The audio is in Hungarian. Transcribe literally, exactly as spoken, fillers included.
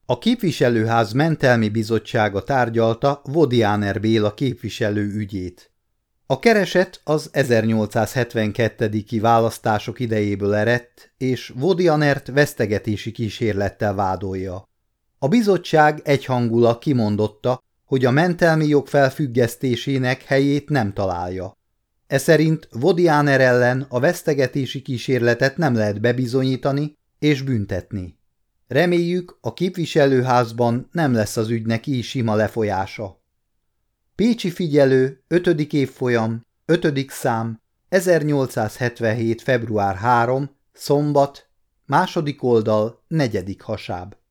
A képviselőház mentelmi bizottsága tárgyalta Vodianer Béla képviselő ügyét. A kereset az ezernyolcszázhetvenkettő. Választások idejéből eredt, és Vodianert vesztegetési kísérlettel vádolja. A bizottság egyhangúlag kimondotta, hogy a mentelmi jog felfüggesztésének helyét nem találja. Eszerint Vodianer ellen a vesztegetési kísérletet nem lehet bebizonyítani és büntetni. Reméljük, a képviselőházban nem lesz az ügynek így sima lefolyása. Pécsi Figyelő, ötödik évfolyam, ötödik szám, ezernyolcszázhetvenhét. február harmadika, szombat, második oldal, negyedik hasáb.